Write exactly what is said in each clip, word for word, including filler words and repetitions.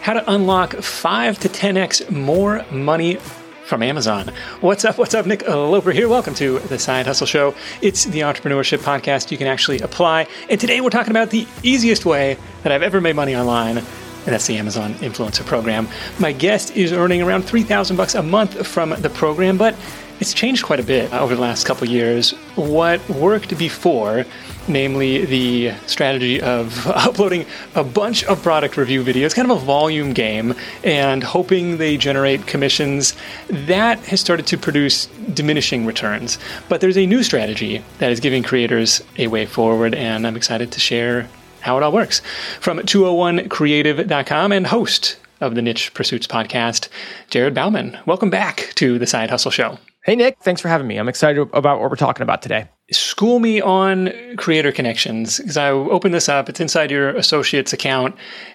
how to unlock five to ten x more money from Amazon. What's up? What's up? Nick Loper here. Welcome to the Side Hustle Show. It's the entrepreneurship podcast you can actually apply. And today we're talking about the easiest way that I've ever made money online, and that's the Amazon Influencer Program. My guest is earning around three thousand bucks a month from the program, but it's changed quite a bit over the last couple of years. What worked before, namely the strategy of uploading a bunch of product review videos, kind of a volume game, and hoping they generate commissions, that has started to produce diminishing returns. But there's a new strategy that is giving creators a way forward, and I'm excited to share how it all works. From two oh one creative dot com and host of the Niche Pursuits podcast, Jared Bauman. Welcome back to the Side Hustle Show. Hey, Nick. Thanks for having me. I'm excited about what we're talking about today. School me on Creator Connections, because I opened this up. It's inside your associate's account.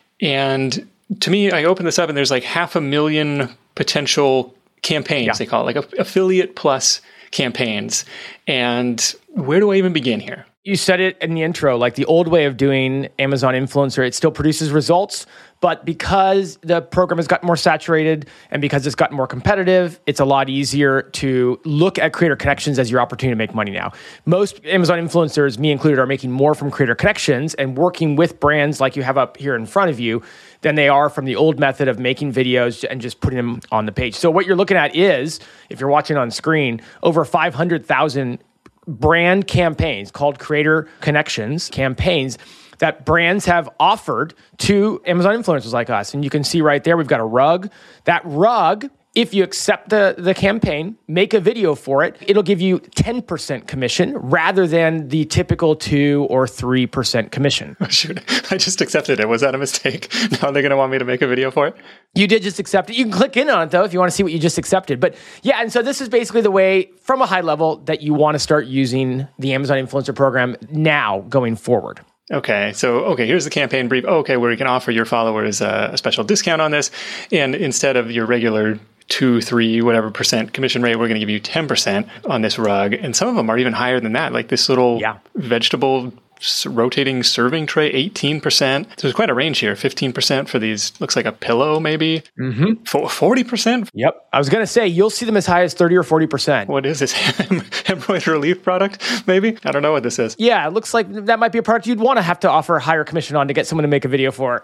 And to me, I opened this up and there's like half a million potential campaigns, yeah. They call it, like affiliate plus campaigns. And where do I even begin here? You said it in the intro, like the old way of doing Amazon Influencer, it still produces results, but because the program has gotten more saturated and because it's gotten more competitive, it's a lot easier to look at Creator Connections as your opportunity to make money now. Most Amazon influencers, me included, are making more from Creator Connections and working with brands like you have up here in front of you than they are from the old method of making videos and just putting them on the page. So what you're looking at is, if you're watching on screen, over five hundred thousand brand campaigns called Creator Connections campaigns that brands have offered to Amazon influencers like us. And you can see right there, we've got a rug. That rug, if you accept the, the campaign, make a video for it, it'll give you ten percent commission rather than the typical two or three percent commission. Oh, shoot, I just accepted it. Was that a mistake? Now they're going to want me to make a video for it? You did just accept it. You can click in on it, though, if you want to see what you just accepted. But yeah, and so this is basically the way, from a high level, that you want to start using the Amazon Influencer Program now going forward. Okay, so, okay, here's the campaign brief. Oh, okay, where you can offer your followers a, a special discount on this. And instead of your regular two, three, whatever percent commission rate, we're going to give you ten percent on this rug. And some of them are even higher than that, like this little yeah. vegetable rotating serving tray, eighteen percent. So there's quite a range here. fifteen percent for these, looks like a pillow maybe. Mm-hmm. forty percent? Yep. I was going to say, you'll see them as high as thirty or forty percent. What is this? Hemorrhoid relief product, maybe? I don't know what this is. Yeah, it looks like that might be a product you'd want to have to offer a higher commission on to get someone to make a video for.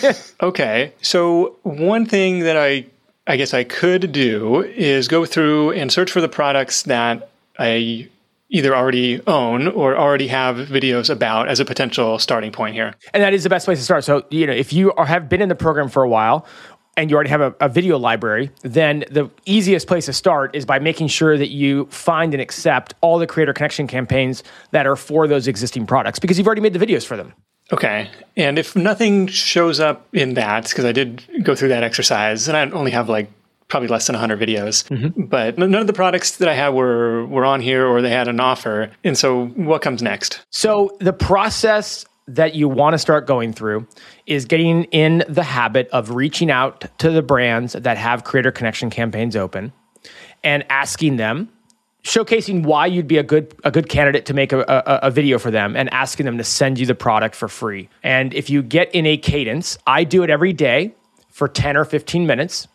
Okay. So one thing that I I guess I could do is go through and search for the products that I either already own or already have videos about as a potential starting point here. And that is the best place to start. So, you know, if you are, have been in the program for a while and you already have a, a video library, then the easiest place to start is by making sure that you find and accept all the Creator Connection campaigns that are for those existing products because you've already made the videos for them. Okay. And if nothing shows up in that, because I did go through that exercise, and I only have like probably less than one hundred videos, mm-hmm. but none of the products that I had were were on here or they had an offer. And so what comes next? So the process that you want to start going through is getting in the habit of reaching out to the brands that have Creator Connection campaigns open and asking them, showcasing why you'd be a good a good candidate to make a, a, a video for them and asking them to send you the product for free. And if you get in a cadence, I do it every day for ten or fifteen minutes.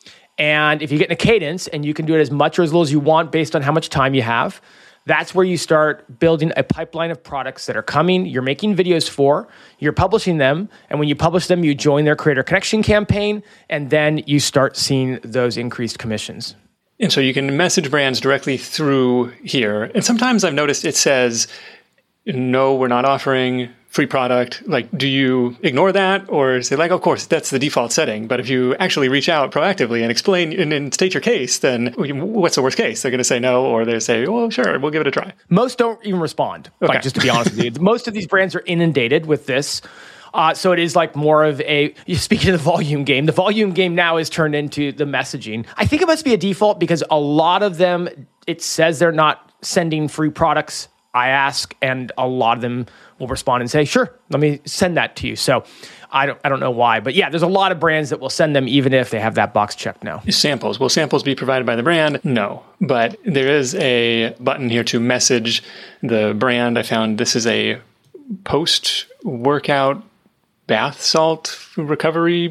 And if you get in a cadence and you can do it as much or as little as you want based on how much time you have, that's where you start building a pipeline of products that are coming, you're making videos for, you're publishing them, and when you publish them, you join their Creator Connection campaign, and then you start seeing those increased commissions. And so you can message brands directly through here. And sometimes I've noticed it says, no, we're not offering free product. Like, do you ignore that or say like, of course, that's the default setting. But if you actually reach out proactively and explain and, and state your case, then what's the worst case? They're going to say no, or they say, well, sure, we'll give it a try. Most don't even respond. Okay. Like, just to be honest with you, most of these brands are inundated with this. Uh, so it is like more of a, speaking of the volume game, the volume game now is turned into the messaging. I think it must be a default because a lot of them, it says they're not sending free products. I ask, and a lot of them will respond and say, sure, let me send that to you. So I don't I don't know why. But yeah, there's a lot of brands that will send them even if they have that box checked now. Samples. Will samples be provided by the brand? No. But there is a button here to message the brand. I found this is a post-workout bath salt recovery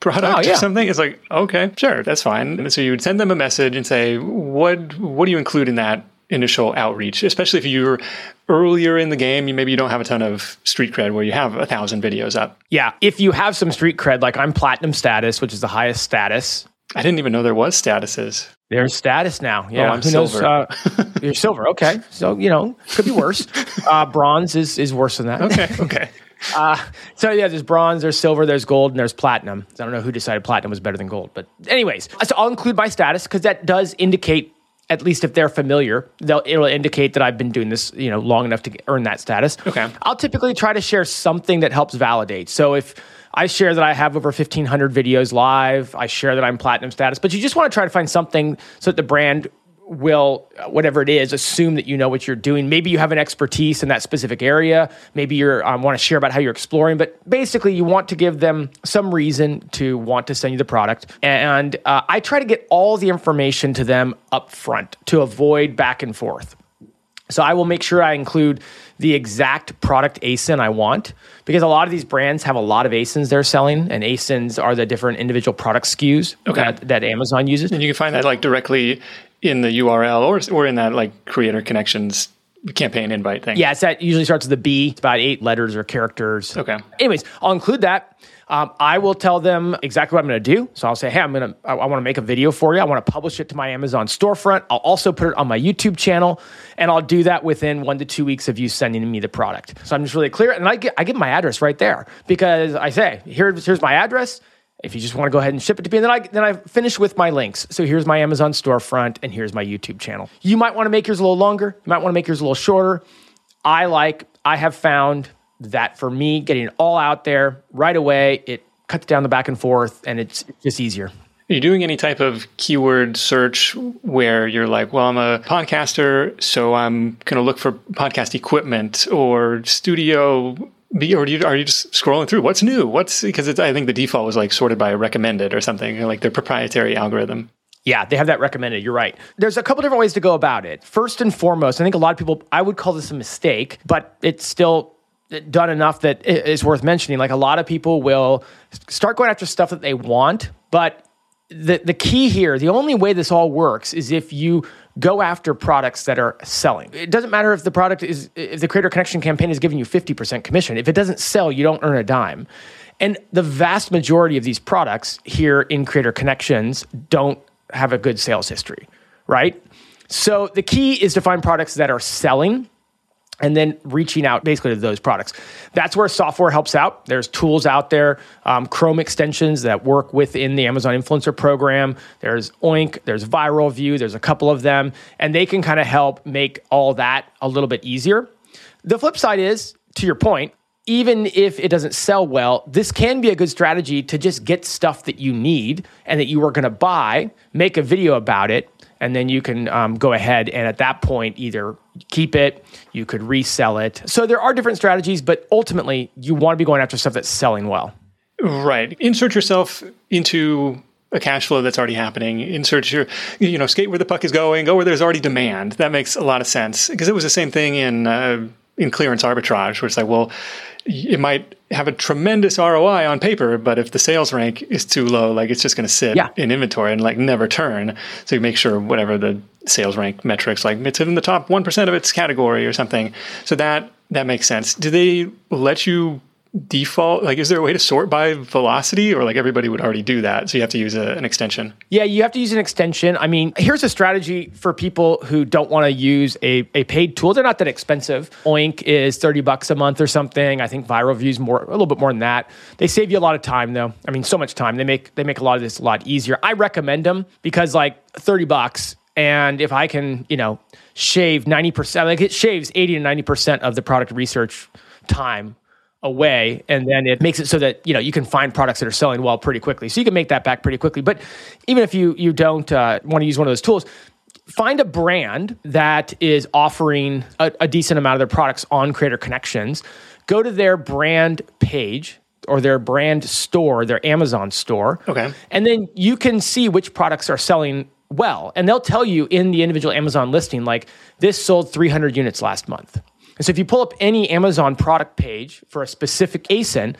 product Oh, yeah. or something, it's like, okay, sure, that's fine. And so you would send them a message and say, what what do you include in that initial outreach? Especially if you're earlier in the game, you maybe you don't have a ton of street cred where you have a thousand videos up. Yeah, if you have some street cred, like I'm platinum status, which is the highest status. I didn't even know there was statuses. There's status now. Yeah, oh, I'm who silver. knows? Uh, you're silver. Okay, so you know, could be worse. Uh, bronze is is worse than that. Okay, okay. Uh, so yeah, there's bronze, there's silver, there's gold, and there's platinum. I don't know who decided platinum was better than gold, but anyways, so I'll include my status because that does indicate, at least if they're familiar, they'll it'll indicate that I've been doing this, you know, long enough to earn that status. Okay. I'll typically try to share something that helps validate. So if I share that I have over fifteen hundred videos live, I share that I'm platinum status, but you just want to try to find something so that the brand will, whatever it is, assume that you know what you're doing. Maybe you have an expertise in that specific area. Maybe you um, want to share about how you're exploring, but basically you want to give them some reason to want to send you the product. And uh, I try to get all the information to them up front to avoid back and forth. So I will make sure I include the exact product A S I N I want, because a lot of these brands have a lot of A S I Ns they're selling, and A S I Ns are the different individual product S K Us okay. that, that Amazon uses. And you can find that like directly in the U R L or or in that like Creator Connections campaign invite thing. Yeah, it's that usually starts with a B. It's about eight letters or characters. Okay. Anyways, I'll include that. Um, I will tell them exactly what I'm going to do. So I'll say, hey, I'm going to, I, I want to make a video for you. I want to publish it to my Amazon storefront. I'll also put it on my YouTube channel, and I'll do that within one to two weeks of you sending me the product. So I'm just really clear. And I get, I give my address right there because I say, Here, here's my address. If you just want to go ahead and ship it to me, and then I then I finish with my links. So here's my Amazon storefront, and here's my YouTube channel. You might want to make yours a little longer. You might want to make yours a little shorter. I like, I have found that for me, getting it all out there right away, it cuts down the back and forth, and it's just easier. Are you doing any type of keyword search where you're like, well, I'm a podcaster, so I'm going to look for podcast equipment or studio? Or are you, are you just scrolling through? What's new? What's because it's, I think the default was like sorted by recommended or something, like their proprietary algorithm. Yeah, they have that recommended. You're right. There's a couple different ways to go about it. First and foremost, I think a lot of people, I would call this a mistake, but it's still done enough that it's worth mentioning. Like a lot of people will start going after stuff that they want, but the the key here, the only way this all works is if you go after products that are selling. It doesn't matter if the product is, if the Creator Connection campaign is giving you fifty percent commission. If it doesn't sell, you don't earn a dime. And the vast majority of these products here in Creator Connections don't have a good sales history, right? So the key is to find products that are selling and then reaching out basically to those products. That's where software helps out. There's tools out there, um, Chrome extensions that work within the Amazon Influencer Program. There's Oink, there's Viral View, there's a couple of them, and they can kind of help make all that a little bit easier. The flip side is, to your point, even if it doesn't sell well, this can be a good strategy to just get stuff that you need and that you are going to buy, make a video about it, and then you can um, go ahead and at that point either keep it, you could resell it. So there are different strategies, but ultimately you want to be going after stuff that's selling well. Right. Insert yourself into a cash flow that's already happening. Insert your, you know, skate where the puck is going, go where there's already demand. That makes a lot of sense because it was the same thing in uh, in clearance arbitrage, where it's like, well, it might have a tremendous R O I on paper, but if the sales rank is too low, like it's just going to sit yeah. in inventory and like never turn. So you make sure whatever the sales rank metrics, like it's in the top one percent of its category or something. So that, that makes sense. Do they let you default? Like, is there a way to sort by velocity, or like everybody would already do that? So you have to use a, an extension. Yeah, you have to use an extension. I mean, here's a strategy for people who don't want to use a, a paid tool. They're not that expensive. Oink is thirty bucks a month or something. I think Viral View's more, a little bit more than that. They save you a lot of time though. I mean, so much time. They make, they make a lot of this a lot easier. I recommend them because like thirty bucks, and if I can, you know, shave ninety percent, like it shaves eighty to ninety percent of the product research time away, and then it makes it so that, you know, you can find products that are selling well pretty quickly. So you can make that back pretty quickly. But even if you you don't uh, want to use one of those tools, find a brand that is offering a, a decent amount of their products on Creator Connections. Go to their brand page or their brand store, their Amazon store. Okay. And then you can see which products are selling well. And they'll tell you in the individual Amazon listing, like, this sold three hundred units last month. And so if you pull up any Amazon product page for a specific A S I N,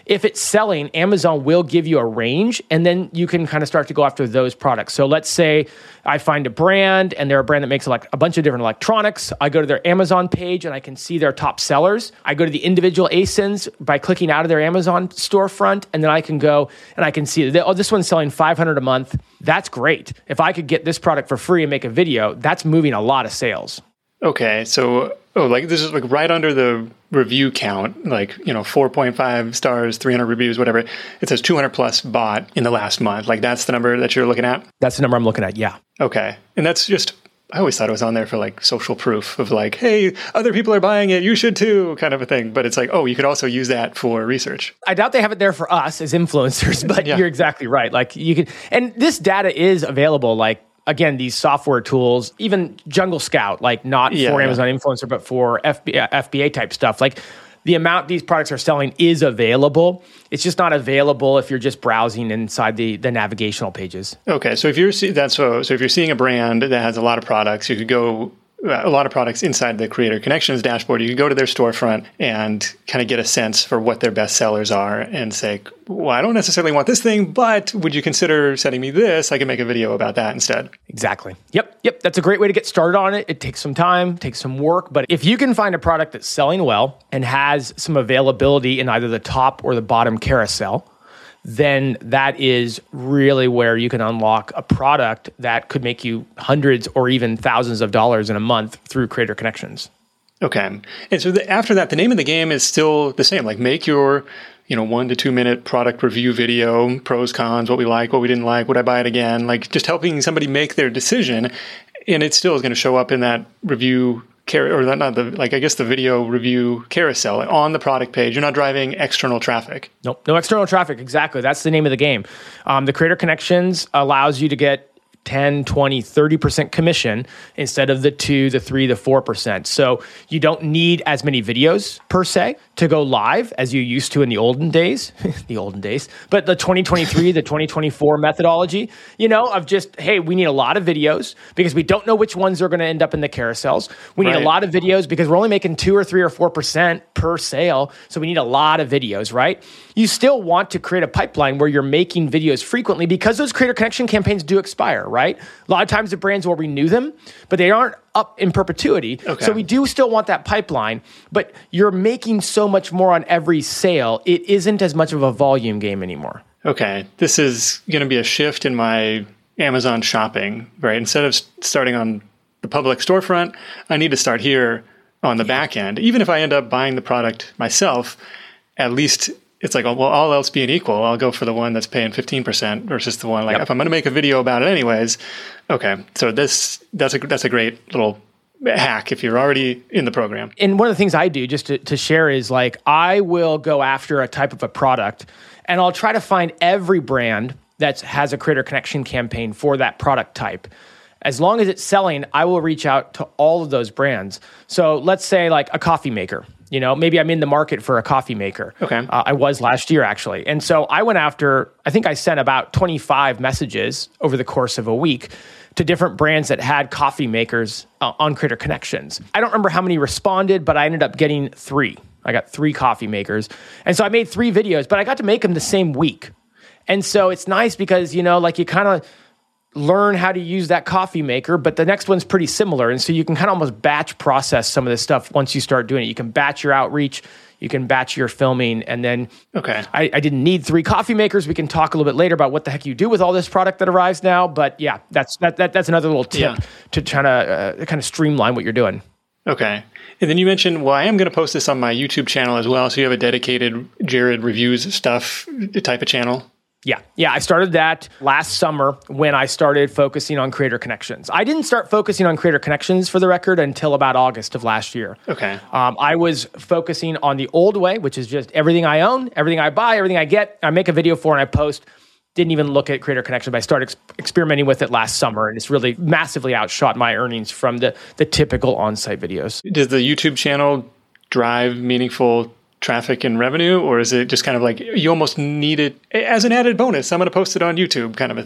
if it's selling, Amazon will give you a range, and then you can kind of start to go after those products. So let's say I find a brand, and they're a brand that makes like a bunch of different electronics. I go to their Amazon page, and I can see their top sellers. I go to the individual A S I Ns by clicking out of their Amazon storefront, and then I can go and I can see that, oh, this one's selling five hundred dollars a month. That's great. If I could get this product for free and make a video, that's moving a lot of sales. Okay, so oh, like this is like right under the review count, like, you know, four point five stars, three hundred reviews, whatever. It says two hundred plus bought in the last month. Like that's the number that you're looking at? That's the number I'm looking at, yeah. Okay, and that's just, I always thought it was on there for like social proof of like, hey, other people are buying it, you should too, kind of a thing. But it's like, oh, you could also use that for research. I doubt they have it there for us as influencers, but yeah. You're exactly right. Like you can, and this data is available, like, again, these software tools, even Jungle Scout, like not yeah, for yeah. Amazon Influencer, but for F B A, F B A type stuff. Like the amount these products are selling is available. It's just not available if you're just browsing inside the, the navigational pages. Okay, so if you're see, that's so, so if you're seeing a brand that has a lot of products, you could go a lot of products inside the Creator Connections dashboard. You can go to their storefront and kind of get a sense for what their best sellers are and say, well, I don't necessarily want this thing, but would you consider sending me this? I can make a video about that instead. Exactly. Yep. Yep. That's a great way to get started on it. It takes some time, takes some work. But if you can find a product that's selling well and has some availability in either the top or the bottom carousel, then that is really where you can unlock a product that could make you hundreds or even thousands of dollars in a month through Creator Connections. Okay. And so the, after that, the name of the game is still the same. Like make your, you know, one to two minute product review video, pros, cons, what we like, what we didn't like, would I buy it again? Like just helping somebody make their decision. And it still is going to show up in that review Car- or not, not the like I guess the video review carousel on the product page. You're not driving external traffic. Nope, no external traffic. Exactly. That's the name of the game. Um, the Creator Connections allows you to get ten, twenty, thirty percent commission instead of the two, the three, the four percent. So you don't need as many videos per se to go live as you used to in the olden days, the olden days, but the twenty twenty-three, the twenty twenty-four methodology, you know, of just, hey, we need a lot of videos because we don't know which ones are going to end up in the carousels. We need right. a lot of videos because we're only making two or three or four percent per sale. So we need a lot of videos, right? You still want to create a pipeline where you're making videos frequently because those Creator Connection campaigns do expire, right? A lot of times the brands will renew them, but they aren't up in perpetuity. Okay. So we do still want that pipeline, but you're making so much more on every sale. It isn't as much of a volume game anymore. Okay. This is going to be a shift in my Amazon shopping, right? Instead of starting on the public storefront, I need to start here on the back end. Even if I end up buying the product myself, at least it's like, well, all else being equal, I'll go for the one that's paying fifteen percent versus the one like, yep. if I'm going to make a video about it anyways. Okay. So this, that's a, that's a great little hack if you're already in the program. And one of the things I do just to, to share is like, I will go after a type of a product and I'll try to find every brand that has a Creator Connection campaign for that product type. As long as it's selling, I will reach out to all of those brands. So let's say like a coffee maker. You know, maybe I'm in the market for a coffee maker. Okay. Uh, I was last year, actually. And so I went after, I think I sent about twenty-five messages over the course of a week to different brands that had coffee makers uh, on Creator Connections. I don't remember how many responded, but I ended up getting three. I got three coffee makers. And so I made three videos, but I got to make them the same week. And so it's nice because, you know, like you kind of learn how to use that coffee maker, but the next one's pretty similar. And so you can kind of almost batch process some of this stuff once you start doing it. You can batch your outreach, you can batch your filming, and then okay. I, I didn't need three coffee makers. We can talk a little bit later about what the heck you do with all this product that arrives now. But yeah, that's that, that that's another little tip yeah. to try to uh, kind of streamline what you're doing. Okay. And then you mentioned, well, I am going to post this on my YouTube channel as well. So you have a dedicated Jared Reviews stuff type of channel? Yeah. Yeah. I started that last summer when I started focusing on Creator Connections. I didn't start focusing on Creator Connections, for the record, until about August of last year. Okay. Um, I was focusing on the old way, which is just everything I own, everything I buy, everything I get, I make a video for and I post. Didn't even look at Creator Connections, but I started ex- experimenting with it last summer, and it's really massively outshot my earnings from the, the typical on-site videos. Does the YouTube channel drive meaningful traffic and revenue, or is it just kind of like you almost need it as an added bonus? I'm going to post it on YouTube kind of a thing.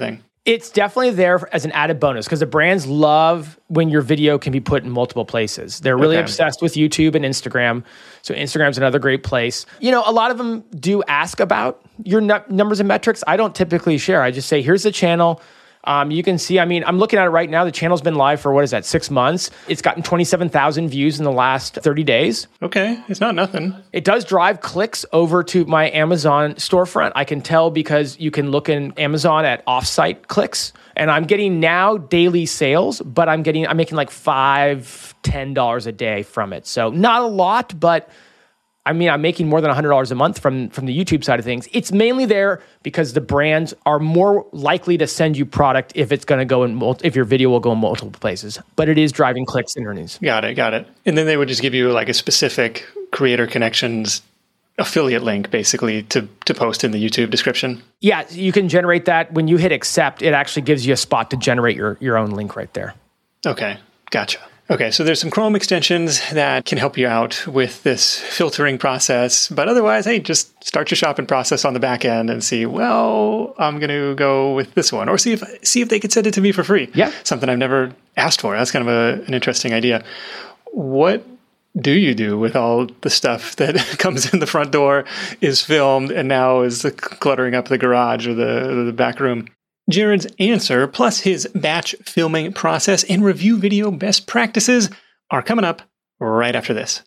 It's definitely there as an added bonus because the brands love when your video can be put in multiple places. They're really okay. obsessed with YouTube and Instagram. So Instagram's another great place. You know, a lot of them do ask about your n- numbers and metrics. I don't typically share. I just say, here's the channel. Um, you can see, I mean, I'm looking at it right now. The channel's been live for, what is that, six months. It's gotten twenty-seven thousand views in the last thirty days. Okay, it's not nothing. It does drive clicks over to my Amazon storefront. I can tell because you can look in Amazon at offsite clicks. And I'm getting now daily sales, but I'm getting, I'm making like five, ten dollars a day from it. So not a lot, but I mean, I'm making more than one hundred dollars a month from, from the YouTube side of things. It's mainly there because the brands are more likely to send you product if it's going to go in, multi, if your video will go in multiple places. But it is driving clicks and earnings. Got it, got it. And then they would just give you like a specific Creator Connections affiliate link, basically, to, to post in the YouTube description. Yeah, you can generate that. When you hit accept, it actually gives you a spot to generate your, your own link right there. Okay, gotcha. Okay, so there's some Chrome extensions that can help you out with this filtering process. But otherwise, hey, just start your shopping process on the back end and see, well, I'm going to go with this one. Or see if see if they could send it to me for free. Yeah. Something I've never asked for. That's kind of a, an interesting idea. What do you do with all the stuff that comes in the front door, is filmed, and now is cluttering up the garage or the, the back room? Jared's answer, plus his batch filming process and review video best practices, are coming up right after this.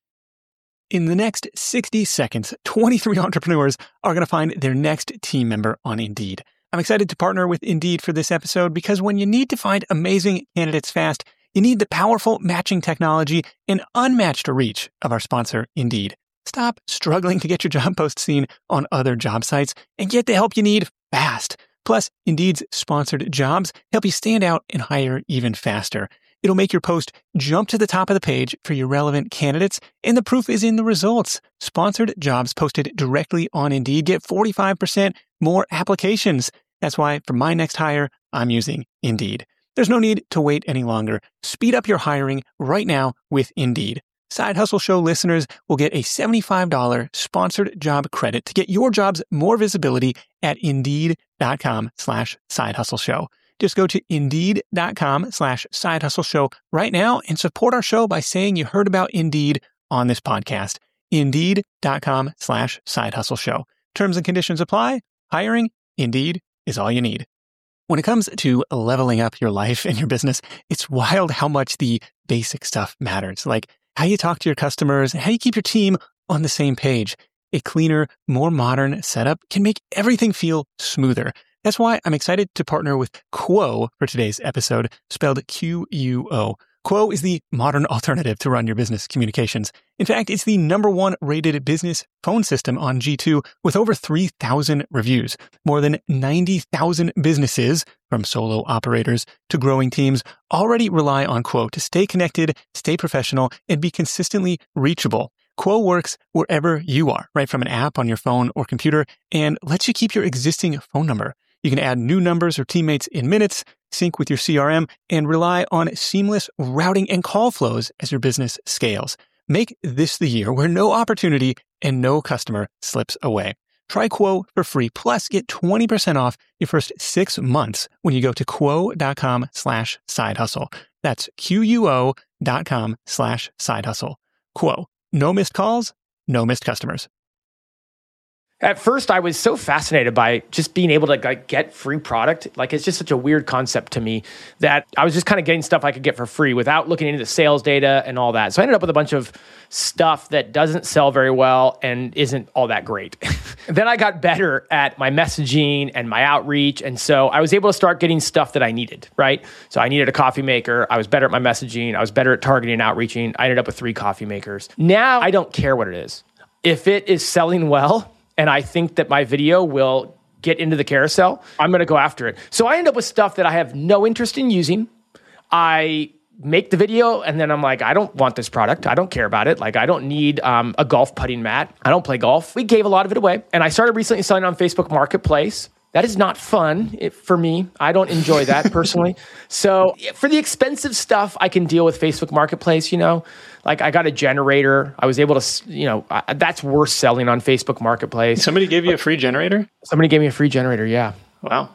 In the next sixty seconds, twenty-three entrepreneurs are going to find their next team member on Indeed. I'm excited to partner with Indeed for this episode because when you need to find amazing candidates fast, you need the powerful matching technology and unmatched reach of our sponsor, Indeed. Stop struggling to get your job post seen on other job sites and get the help you need fast. Plus, Indeed's sponsored jobs help you stand out and hire even faster. It'll make your post jump to the top of the page for your relevant candidates, and the proof is in the results. Sponsored jobs posted directly on Indeed get forty-five percent more applications. That's why for my next hire, I'm using Indeed. There's no need to wait any longer. Speed up your hiring right now with Indeed. Side Hustle Show listeners will get a seventy-five dollars sponsored job credit to get your jobs more visibility at Indeed.com slash Side Hustle Show. Just go to Indeed.com slash Side Hustle Show right now and support our show by saying you heard about Indeed on this podcast. Indeed.com slash Side Hustle Show. Terms and conditions apply. Hiring, Indeed is all you need. When it comes to leveling up your life and your business, it's wild how much the basic stuff matters. Like how you talk to your customers, and how you keep your team on the same page. A cleaner, more modern setup can make everything feel smoother. That's why I'm excited to partner with Quo for today's episode, spelled Q U O. Quo is the modern alternative to run your business communications. In fact, it's the number one rated business phone system on G two with over three thousand reviews. More than ninety thousand businesses, from solo operators to growing teams, already rely on Quo to stay connected, stay professional, and be consistently reachable. Quo works wherever you are, right from an app on your phone or computer, and lets you keep your existing phone number. You can add new numbers or teammates in minutes, sync with your C R M, and rely on seamless routing and call flows as your business scales. Make this the year where no opportunity and no customer slips away. Try Quo for free, plus get twenty percent off your first six months when you go to quo.com slash side hustle. That's Q-U-O dot com slash side hustle. Quo. No missed calls, no missed customers. At first, I was so fascinated by just being able to like get free product. Like, it's just such a weird concept to me that I was just kind of getting stuff I could get for free without looking into the sales data and all that. So I ended up with a bunch of stuff that doesn't sell very well and isn't all that great. Then I got better at my messaging and my outreach. And so I was able to start getting stuff that I needed, right? So I needed a coffee maker. I was better at my messaging. I was better at targeting and outreaching. I ended up with three coffee makers. Now I don't care what it is. If it is selling well, and I think that my video will get into the carousel, I'm going to go after it. So I end up with stuff that I have no interest in using. I make the video, and then I'm like, I don't want this product. I don't care about it. Like, I don't need um, a golf putting mat. I don't play golf. We gave a lot of it away. And I started recently selling on Facebook Marketplace. That is not fun it, for me. I don't enjoy that personally. So for the expensive stuff, I can deal with Facebook Marketplace, you know. Like, I got a generator. I was able to, you know, I, that's worth selling on Facebook Marketplace. Somebody gave you a free generator? Somebody gave me a free generator, yeah. Wow.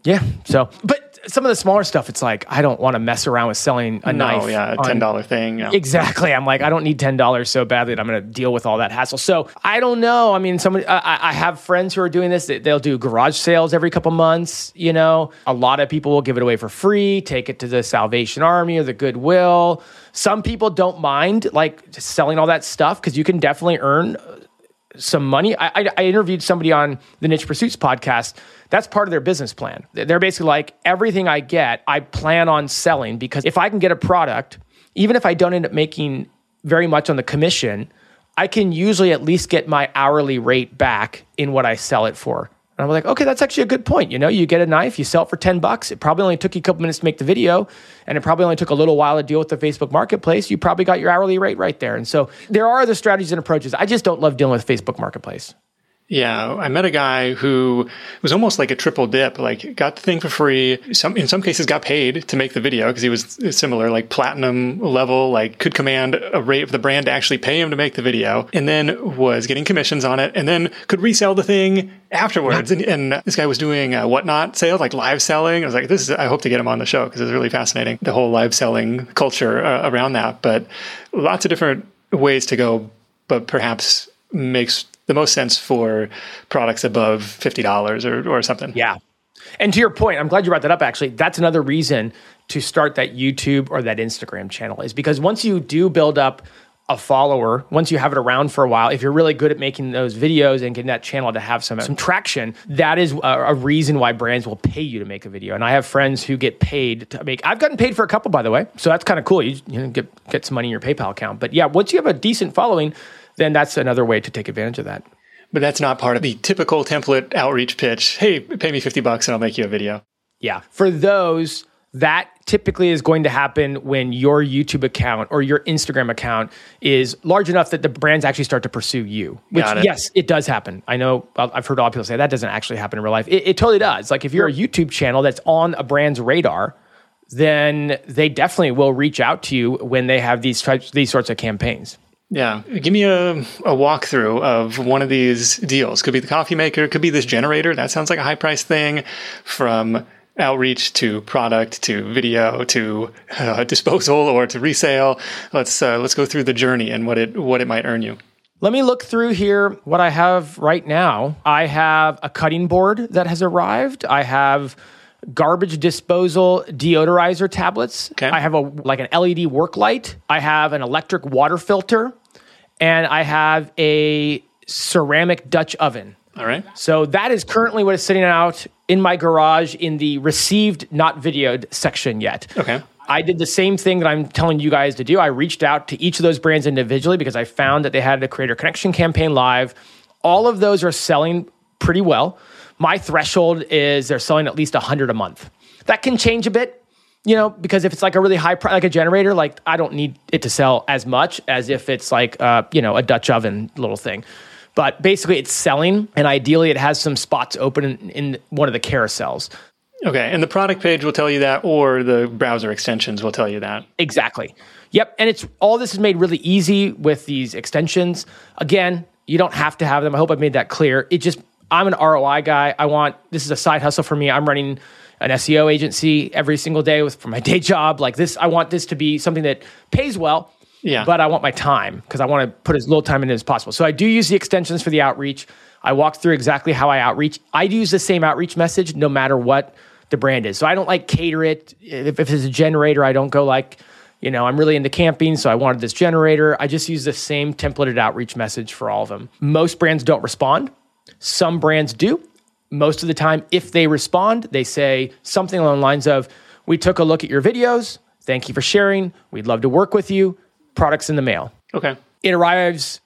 Yeah. So, but some of the smaller stuff, it's like, I don't want to mess around with selling a no, knife. Oh, yeah, a ten dollars on, thing. Yeah. Exactly. I'm like, I don't need ten dollars so badly that I'm going to deal with all that hassle. So I don't know. I mean, somebody, I, I have friends who are doing this. They'll do garage sales every couple months. You know, a lot of people will give it away for free, take it to the Salvation Army or the Goodwill. Some people don't mind like just selling all that stuff because you can definitely earn some money. I, I, I interviewed somebody on the Niche Pursuits podcast. That's part of their business plan. They're basically like, everything I get, I plan on selling, because if I can get a product, even if I don't end up making very much on the commission, I can usually at least get my hourly rate back in what I sell it for. And I'm like, okay, that's actually a good point. You know, you get a knife, you sell it for ten bucks. It probably only took you a couple minutes to make the video, and it probably only took a little while to deal with the Facebook Marketplace. You probably got your hourly rate right there. And so there are other strategies and approaches. I just don't love dealing with Facebook Marketplace. Yeah, I met a guy who was almost like a triple dip, like got the thing for free. Some, in some cases got paid to make the video because he was similar, like platinum level, like could command a rate of the brand to actually pay him to make the video, and then was getting commissions on it, and then could resell the thing afterwards. Yeah. And, and this guy was doing uh, whatnot sales, like live selling. I was like, this is, I hope to get him on the show because it's really fascinating, the whole live selling culture uh, around that. But lots of different ways to go, but perhaps makes the most sense for products above fifty dollars or, or something. Yeah. And to your point, I'm glad you brought that up, actually. That's another reason to start that YouTube or that Instagram channel, is because once you do build up a follower, once you have it around for a while, if you're really good at making those videos and getting that channel to have some, some traction, that is a, a reason why brands will pay you to make a video. And I have friends who get paid to make, I've gotten paid for a couple, by the way. So that's kind of cool. You, you know, get, get some money in your PayPal account. But yeah, once you have a decent following, then that's another way to take advantage of that. But that's not part of the typical template outreach pitch. Hey, pay me fifty bucks and I'll make you a video. Yeah. For those, that typically is going to happen when your YouTube account or your Instagram account is large enough that the brands actually start to pursue you. Which, it. yes, it does happen. I know I've heard a lot of people say that doesn't actually happen in real life. It, it totally does. Like if you're a YouTube channel that's on a brand's radar, then they definitely will reach out to you when they have these types, these sorts of campaigns. Yeah. Give me a, a walkthrough of one of these deals. Could be the coffee maker, could be this generator. That sounds like a high price thing. From outreach to product to video to uh, disposal or to resale. Let's uh, let's go through the journey and what it what it might earn you. Let me look through here what I have right now. I have a cutting board that has arrived. I have garbage disposal deodorizer tablets. Okay. I have a like an L E D work light. I have an electric water filter, and I have a ceramic Dutch oven. All right. So that is currently what is sitting out in my garage in the received, not videoed section yet. Okay. I did the same thing that I'm telling you guys to do. I reached out to each of those brands individually because I found that they had a Creator Connection campaign live. All of those are selling pretty well. My threshold is they're selling at least one hundred a month. That can change a bit, you know, because if it's like a really high price, like a generator, like I don't need it to sell as much as if it's like, uh, you know, a Dutch oven little thing. But basically it's selling, and ideally it has some spots open in, in one of the carousels. Okay, and the product page will tell you that, or the browser extensions will tell you that. Exactly. Yep, and it's all this is made really easy with these extensions. Again, you don't have to have them. I hope I've made that clear. It just, I'm an R O I guy. I want, this is a side hustle for me. I'm running an S E O agency every single day with for my day job. Like this, I want this to be something that pays well. Yeah. But I want my time because I want to put as little time in it as possible. So I do use the extensions for the outreach. I walk through exactly how I outreach. I use the same outreach message no matter what the brand is. So I don't like cater it. If, if it's a generator, I don't go like, you know, I'm really into camping, so I wanted this generator. I just use the same templated outreach message for all of them. Most brands don't respond. Some brands do. Most of the time, if they respond, they say something along the lines of, we took a look at your videos. Thank you for sharing. We'd love to work with you. Products in the mail. Okay. It arrives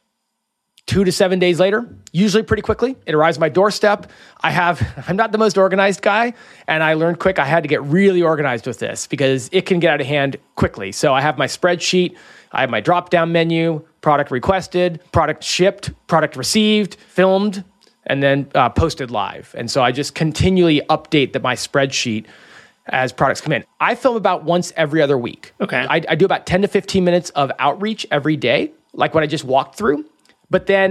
two to seven days later, usually pretty quickly. It arrives at my doorstep. I have, I'm not the most organized guy, and I learned quick I had to get really organized with this because it can get out of hand quickly. So I have my spreadsheet, I have my drop-down menu, product requested, product shipped, product received, filmed, and then uh, posted live. And so I just continually update the, my spreadsheet as products come in. I film about once every other week. Okay. I, I do about ten to fifteen minutes of outreach every day, like what I just walked through. But then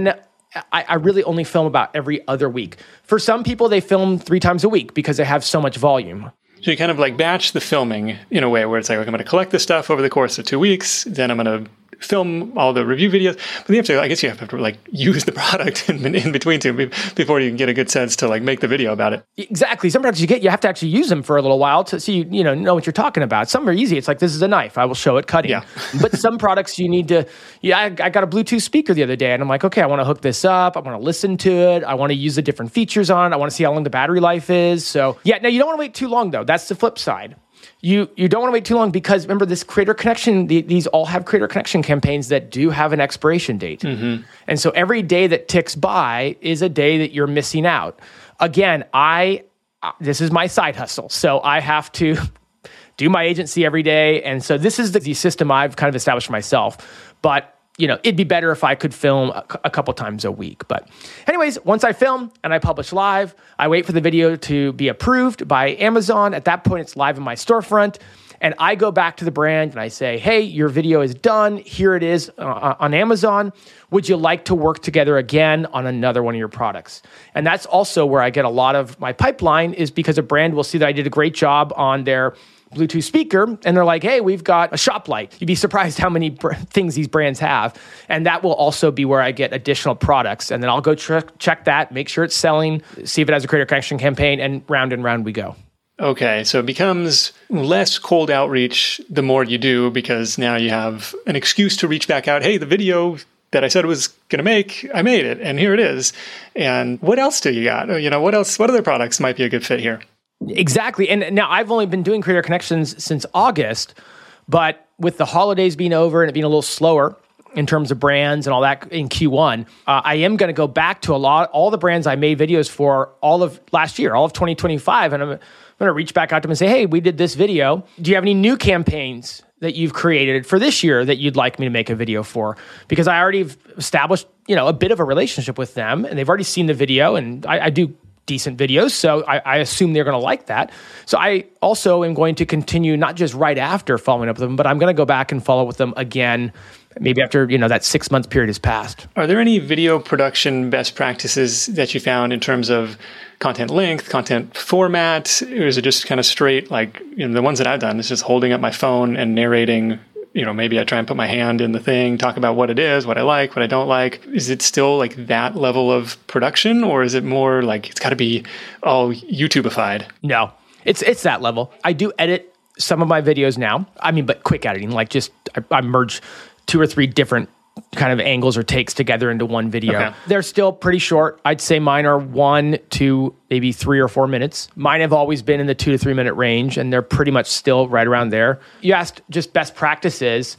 I, I really only film about every other week. For some people, they film three times a week because they have so much volume. So you kind of like batch the filming in a way where it's like, okay, I'm going to collect this stuff over the course of two weeks. Then I'm going to film all the review videos. But then you have to, I guess you have to like use the product in, in between two before you can get a good sense to like make the video about it. Exactly. Some products you get, you have to actually use them for a little while to so you, you know, know what you're talking about. Some are easy. It's like, this is a knife. I will show it cutting. Yeah. But some products you need to, yeah, I, I got a Bluetooth speaker the other day and I'm like, okay, I want to hook this up. I want to listen to it. I want to use the different features on it. I want to see how long the battery life is. So yeah, now you don't want to wait too long though. That's the flip side. You you don't want to wait too long because remember this Creator Connection, the, these all have Creator Connection campaigns that do have an expiration date. Mm-hmm. And so every day that ticks by is a day that you're missing out. Again, I this is my side hustle. So I have to do my agency every day. And so this is the, the system I've kind of established for myself. But you know, it'd be better if I could film a, a couple times a week. But anyways, once I film and I publish live, I wait for the video to be approved by Amazon. At that point, it's live in my storefront. And I go back to the brand and I say, hey, your video is done. Here it is uh, on Amazon. Would you like to work together again on another one of your products? And that's also where I get a lot of my pipeline is because a brand will see that I did a great job on their Bluetooth speaker, and they're like, hey, we've got a shop light. You'd be surprised how many br- things these brands have. And that will also be where I get additional products. And then I'll go tr- check that, make sure it's selling, see if it has a Creator Connection campaign, and round and round we go. Okay, so it becomes less cold outreach the more you do because now you have an excuse to reach back out. Hey, the video that I said I was going to make, I made it, and here it is. And what else do you got? You know, what else? What other products might be a good fit here? Exactly. And now I've only been doing Creator Connections since August, but with the holidays being over and it being a little slower in terms of brands and all that in Q one, uh, I am going to go back to a lot, all the brands I made videos for all of last year, all of twenty twenty-five. And I'm, I'm going to reach back out to them and say, hey, we did this video. Do you have any new campaigns that you've created for this year that you'd like me to make a video for? Because I already have established, you know, a bit of a relationship with them and they've already seen the video and I, I do decent videos, so I, I assume they're going to like that. So I also am going to continue not just right after following up with them, but I'm going to go back and follow with them again, maybe after, you know, that six month period has passed. Are there any video production best practices that you found in terms of content length, content format, or is it just kind of straight, like, you know, the ones that I've done is just holding up my phone and narrating? You know, maybe I try and put my hand in the thing, talk about what it is, what I like, what I don't like. Is it still like that level of production, or is it more like it's got to be all YouTubeified? No, it's it's that level. I do edit some of my videos now. I mean, but quick editing, like just I, I merge two or three different kind of angles or takes together into one video. Okay. They're still pretty short. I'd say mine are one to maybe three or four minutes. Mine have always been in the two to three minute range, and they're pretty much still right around there. You asked just best practices.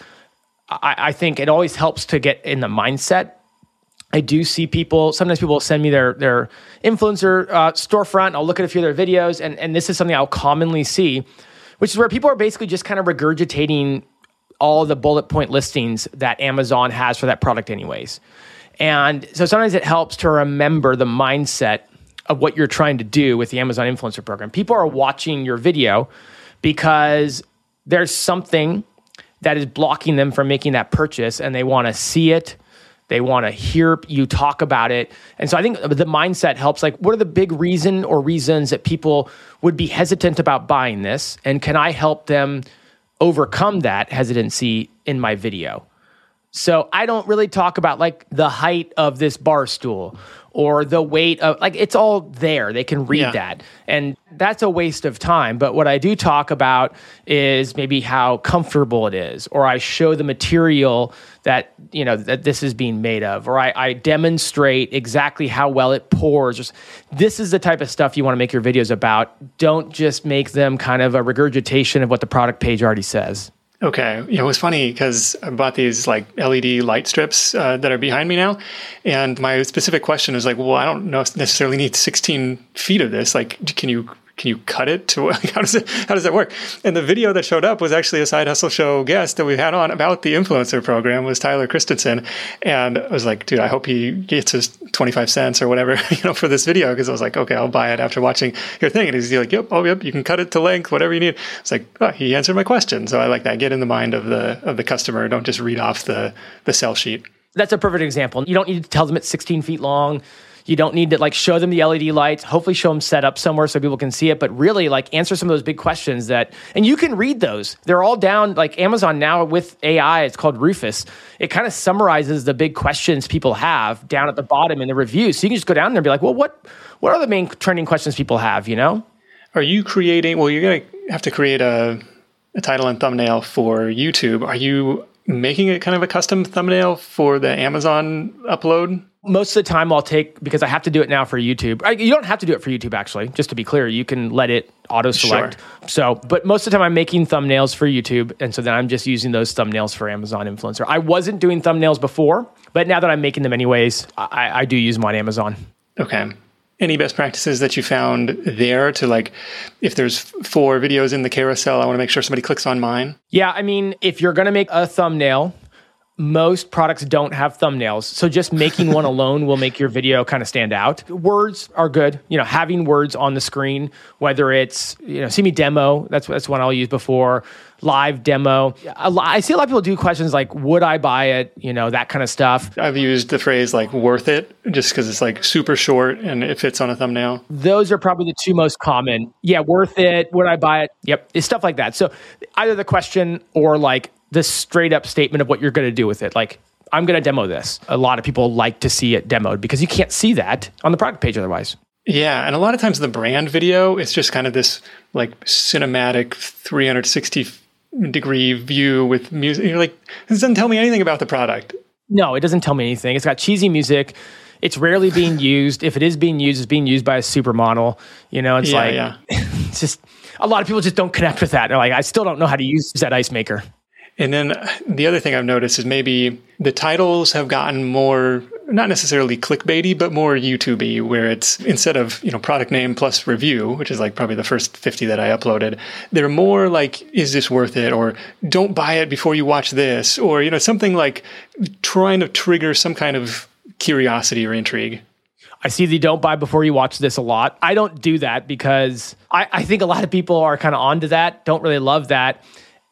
I, I think it always helps to get in the mindset. I do see people, sometimes people will send me their their influencer uh, storefront, and I'll look at a few of their videos, and, and this is something I'll commonly see, which is where people are basically just kind of regurgitating all the bullet point listings that Amazon has for that product anyways. And so sometimes it helps to remember the mindset of what you're trying to do with the Amazon Influencer Program. People are watching your video because there's something that is blocking them from making that purchase, and they want to see it. They want to hear you talk about it. And so I think the mindset helps. Like, what are the big reason or reasons that people would be hesitant about buying this? And can I help them overcome that hesitancy in my video? So I don't really talk about like the height of this bar stool or the weight of, like, it's all there. They can read yeah. that. And that's a waste of time. But what I do talk about is maybe how comfortable it is, or I show the material that, you know, that this is being made of, or I, I demonstrate exactly how well it pours. Just, this is the type of stuff you want to make your videos about. Don't just make them kind of a regurgitation of what the product page already says. Okay. You know, it was funny because I bought these like L E D light strips uh, that are behind me now. And my specific question is like, well, I don't know necessarily need sixteen feet of this. Like, can you can you cut it to, how does it, how does that work? And the video that showed up was actually a Side Hustle Show guest that we had on about the influencer program, was Tyler Christensen. And I was like, dude, I hope he gets his twenty-five cents or whatever, you know, for this video. Cause I was like, okay, I'll buy it after watching your thing. And he's like, yep, oh, yep, you can cut it to length, whatever you need. It's like, oh, he answered my question. So I like that. Get in the mind of the, of the customer. Don't just read off the, the sell sheet. That's a perfect example. You don't need to tell them it's sixteen feet long. You don't need to like show them the L E D lights, hopefully show them set up somewhere so people can see it, but really like answer some of those big questions that, and you can read those. They're all down, like Amazon now with A I, it's called Rufus. It kind of summarizes the big questions people have down at the bottom in the review. So you can just go down there and be like, well, what, what are the main trending questions people have, you know? Are you creating, well, you're going to have to create a, a title and thumbnail for YouTube. Are you making it kind of a custom thumbnail for the Amazon upload? Most of the time I'll take, because I have to do it now for YouTube. I, you don't have to do it for YouTube, actually, just to be clear. You can let it auto-select. Sure. So, but most of the time I'm making thumbnails for YouTube, and so then I'm just using those thumbnails for Amazon Influencer. I wasn't doing thumbnails before, but now that I'm making them anyways, I, I do use them on Amazon. Okay. Any best practices that you found there to like, if there's four videos in the carousel, I want to make sure somebody clicks on mine? Yeah, I mean, if you're going to make a thumbnail, most products don't have thumbnails. So just making one alone will make your video kind of stand out. Words are good. You know, having words on the screen, whether it's, you know, see me demo, that's, that's one I'll use before, live demo. A lot, I see a lot of people do questions like, would I buy it? You know, that kind of stuff. I've used the phrase like worth it just because it's like super short and it fits on a thumbnail. Those are probably the two most common. Yeah, worth it. Would I buy it? Yep. It's stuff like that. So either the question or like, the straight up statement of what you're going to do with it. Like, I'm going to demo this. A lot of people like to see it demoed because you can't see that on the product page otherwise. Yeah. And a lot of times the brand video is just kind of this like cinematic three hundred sixty degree view with music. You're like, this doesn't tell me anything about the product. No, it doesn't tell me anything. It's got cheesy music. It's rarely being used. If it is being used, it's being used by a supermodel. You know, it's yeah, like, yeah. It's just, a lot of people just don't connect with that. They're like, I still don't know how to use that ice maker. And then the other thing I've noticed is maybe the titles have gotten more, not necessarily clickbaity, but more YouTube-y, where it's instead of, you know, product name plus review, which is like probably the first fifty that I uploaded, they're more like, is this worth it? Or don't buy it before you watch this, or, you know, something like trying to trigger some kind of curiosity or intrigue. I see the don't buy before you watch this a lot. I don't do that because I, I think a lot of people are kind of onto that, don't really love that.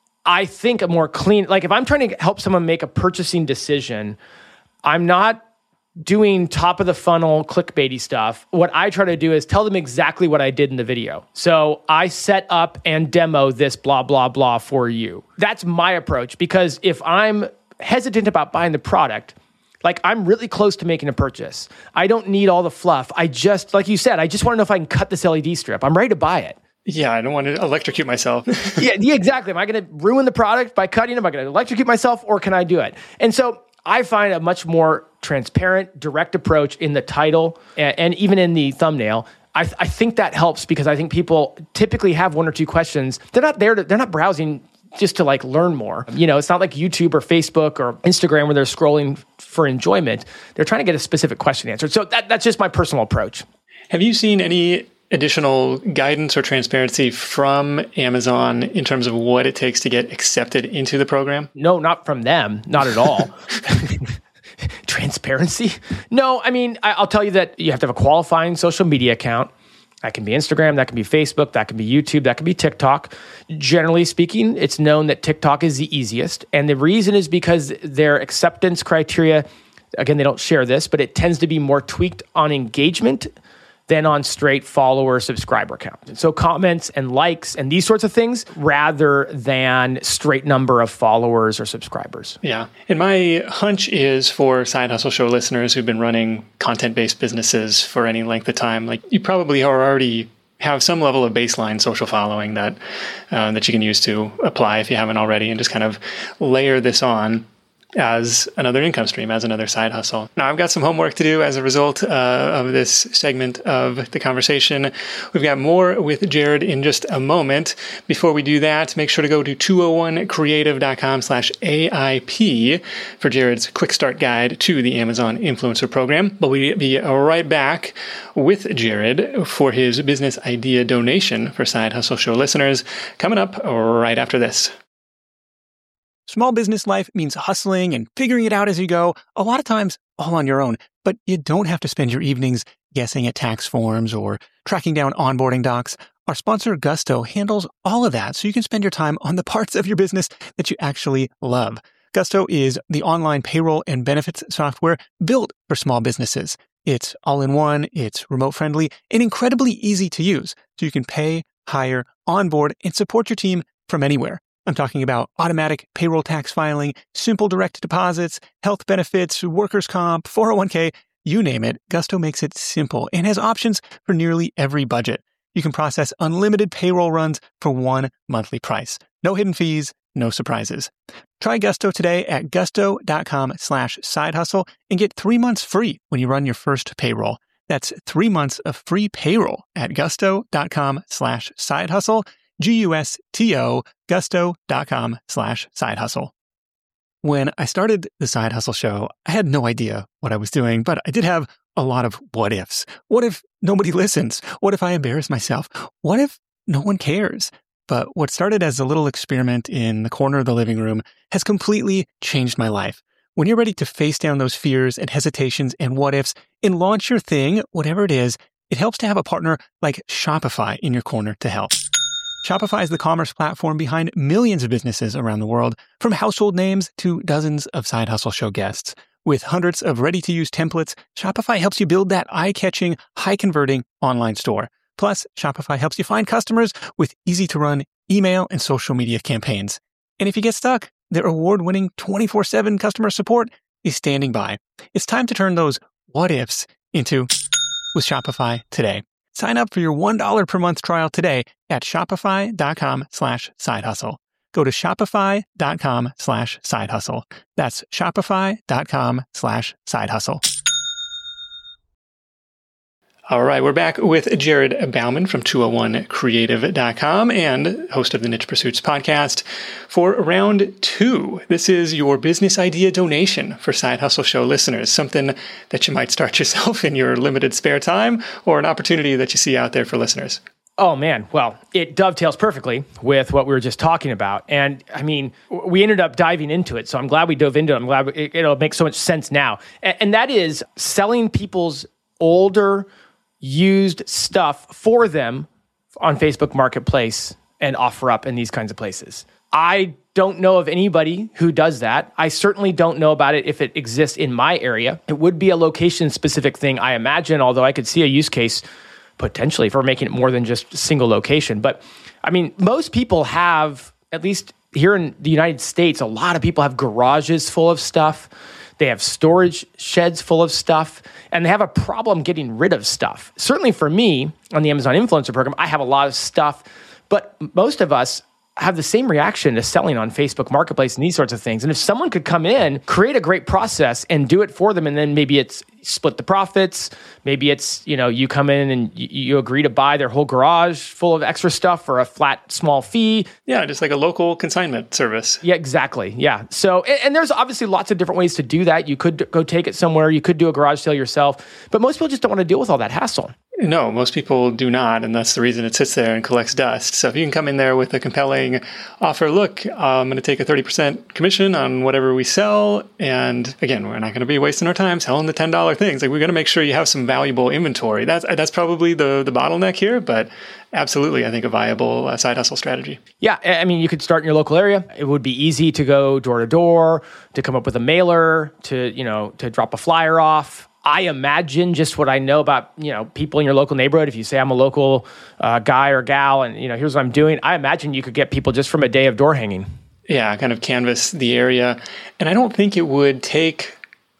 I think a more clean, like if I'm trying to help someone make a purchasing decision, I'm not doing top of the funnel clickbaity stuff. What I try to do is tell them exactly what I did in the video. So I set up and demo this blah, blah, blah for you. That's my approach, because if I'm hesitant about buying the product, like I'm really close to making a purchase. I don't need all the fluff. I just, like you said, I just want to know if I can cut this L E D strip. I'm ready to buy it. Yeah, I don't want to electrocute myself. yeah, yeah, exactly. Am I going to ruin the product by cutting it? Am I going to electrocute myself, or can I do it? And so I find a much more transparent, direct approach in the title and, and even in the thumbnail. I, th- I think that helps because I think people typically have one or two questions. They're not there to, they're not browsing just to like learn more. You know, it's not like YouTube or Facebook or Instagram where they're scrolling for enjoyment. They're trying to get a specific question answered. So that, that's just my personal approach. Have you seen any additional guidance or transparency from Amazon in terms of what it takes to get accepted into the program? No, not from them. Not at all. Transparency? No, I mean, I'll tell you that you have to have a qualifying social media account. That can be Instagram, that can be Facebook, that can be YouTube, that can be TikTok. Generally speaking, it's known that TikTok is the easiest. And the reason is because their acceptance criteria, again, they don't share this, but it tends to be more tweaked on engagement than on straight follower subscriber count. So comments and likes and these sorts of things rather than straight number of followers or subscribers. Yeah. And my hunch is for Side Hustle Show listeners who've been running content-based businesses for any length of time, like you probably are already have some level of baseline social following that uh, that you can use to apply if you haven't already, and just kind of layer this on as another income stream, as another side hustle. Now, I've got some homework to do as a result uh, of this segment of the conversation. We've got more with Jared in just a moment. Before we do that, make sure to go to two oh one creative dot com slash A I P for Jared's quick start guide to the Amazon Influencer Program. But we'll be right back with Jared for his business idea donation for Side Hustle Show listeners, coming up right after this. Small business life means hustling and figuring it out as you go, a lot of times all on your own. But you don't have to spend your evenings guessing at tax forms or tracking down onboarding docs. Our sponsor, Gusto, handles all of that so you can spend your time on the parts of your business that you actually love. Gusto is the online payroll and benefits software built for small businesses. It's all-in-one, it's remote-friendly, and incredibly easy to use, so you can pay, hire, onboard, and support your team from anywhere. I'm talking about automatic payroll tax filing, simple direct deposits, health benefits, workers' comp, four oh one k, you name it. Gusto makes it simple and has options for nearly every budget. You can process unlimited payroll runs for one monthly price. No hidden fees, no surprises. Try Gusto today at gusto.com slash side hustle and get three months free when you run your first payroll. That's three months of free payroll at gusto.com slash side hustle, G-U-S-T-O, gusto.com slash side hustle. When I started the Side Hustle Show, I had no idea what I was doing, but I did have a lot of what ifs. What if nobody listens? What if I embarrass myself? What if no one cares? But what started as a little experiment in the corner of the living room has completely changed my life. When you're ready to face down those fears and hesitations and what ifs and launch your thing, whatever it is, it helps to have a partner like Shopify in your corner to help. Shopify is the commerce platform behind millions of businesses around the world, from household names to dozens of Side Hustle Show guests. With hundreds of ready-to-use templates, Shopify helps you build that eye-catching, high-converting online store. Plus, Shopify helps you find customers with easy-to-run email and social media campaigns. And if you get stuck, their award-winning twenty-four seven customer support is standing by. It's time to turn those what-ifs into with Shopify today. Sign up for your one dollar per month trial today at shopify.com slash side hustle. Go to shopify.com slash side hustle. That's shopify.com slash side hustle. All right, we're back with Jared Bauman from two oh one creative dot com and host of the Niche Pursuits podcast for round two. This is your business idea donation for Side Hustle Show listeners, something that you might start yourself in your limited spare time or an opportunity that you see out there for listeners. Oh, man. Well, it dovetails perfectly with what we were just talking about. And I mean, we ended up diving into it. So I'm glad we dove into it. I'm glad it, it'll make so much sense now. And, and that is selling people's older, used stuff for them on Facebook Marketplace and OfferUp and these kinds of places. I don't know of anybody who does that. I certainly don't know about it if it exists in my area. It would be a location-specific thing, I imagine, although I could see a use case potentially for making it more than just a single location. But I mean, most people have, at least here in the United States, a lot of people have garages full of stuff. They have storage sheds full of stuff, and they have a problem getting rid of stuff. Certainly for me, on the Amazon Influencer Program, I have a lot of stuff, but most of us have the same reaction to selling on Facebook Marketplace and these sorts of things. And if someone could come in, create a great process and do it for them, and then maybe it's split the profits, maybe it's, you know, you come in and you, you agree to buy their whole garage full of extra stuff for a flat, small fee. Yeah, just like a local consignment service. Yeah, exactly. Yeah. So, and, and there's obviously lots of different ways to do that. You could go take it somewhere. You could do a garage sale yourself, but most people just don't want to deal with all that hassle. No, most people do not, and that's the reason it sits there and collects dust. So if you can come in there with a compelling offer, look, uh, I'm going to take a thirty percent commission on whatever we sell, and again, we're not going to be wasting our time selling the ten dollar things. Like, we're going to make sure you have some valuable inventory. That's that's probably the, the bottleneck here, but absolutely, I think a viable uh, side hustle strategy. Yeah, I mean, you could start in your local area. It would be easy to go door to door, to come up with a mailer, to, you know, to drop a flyer off. I imagine just what I know about, you know, people in your local neighborhood. If you say I'm a local uh, guy or gal and, you know, here's what I'm doing, I imagine you could get people just from a day of door hanging. Yeah, kind of canvas the area. And I don't think it would take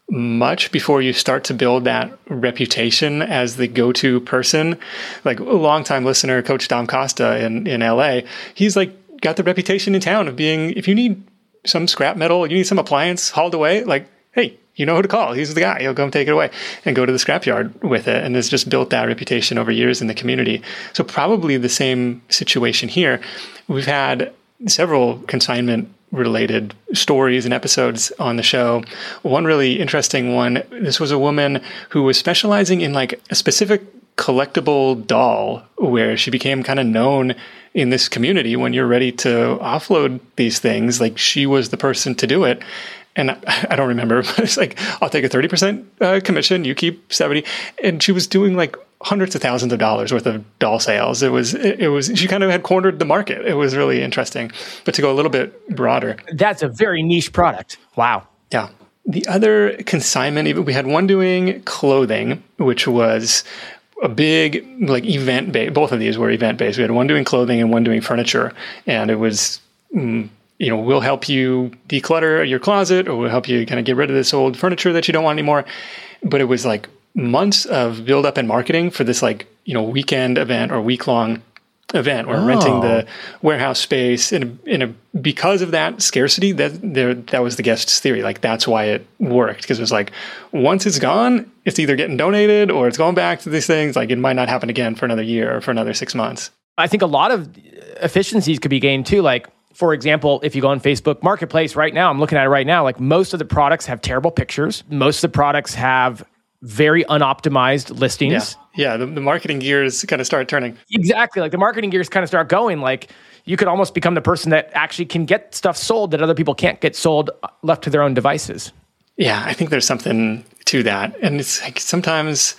much before you start to build that reputation as the go-to person. Like a longtime listener, Coach Dom Costa in, in L A, he's like got the reputation in town of being, if you need some scrap metal, you need some appliance hauled away, like, hey, you know who to call. He's the guy. He'll come take it away and go to the scrapyard with it, and has just built that reputation over years in the community. So probably the same situation here. We've had several consignment-related stories and episodes on the show. One really interesting one, this was a woman who was specializing in like a specific collectible doll where she became kind of known in this community. When you're ready to offload these things, like she was the person to do it. And I don't remember, but it's like, I'll take a thirty percent uh, commission, you keep seventy. And she was doing like hundreds of thousands of dollars worth of doll sales. It was, it, it was, she kind of had cornered the market. It was really interesting. But to go a little bit broader. That's a very niche product. Wow. Yeah. The other consignment, we had one doing clothing, which was a big like event based. Both of these were event based. We had one doing clothing and one doing furniture. And it was, mm, you know, we'll help you declutter your closet, or we'll help you kind of get rid of this old furniture that you don't want anymore. But it was like months of build up and marketing for this like, you know, weekend event or week long event. We're oh. renting the warehouse space, and in a, because of that scarcity, that there that was the guest's theory. Like that's why it worked, because it was like once it's gone, it's either getting donated or it's going back to these things. Like it might not happen again for another year or for another six months. I think a lot of efficiencies could be gained too. Like for example, if you go on Facebook Marketplace right now, I'm looking at it right now. Like most of the products have terrible pictures. Most of the products have very unoptimized listings. Yeah, yeah the, the marketing gears kind of start turning. Exactly. Like the marketing gears kind of start going. Like you could almost become the person that actually can get stuff sold that other people can't get sold left to their own devices. Yeah, I think there's something to that. And it's like sometimes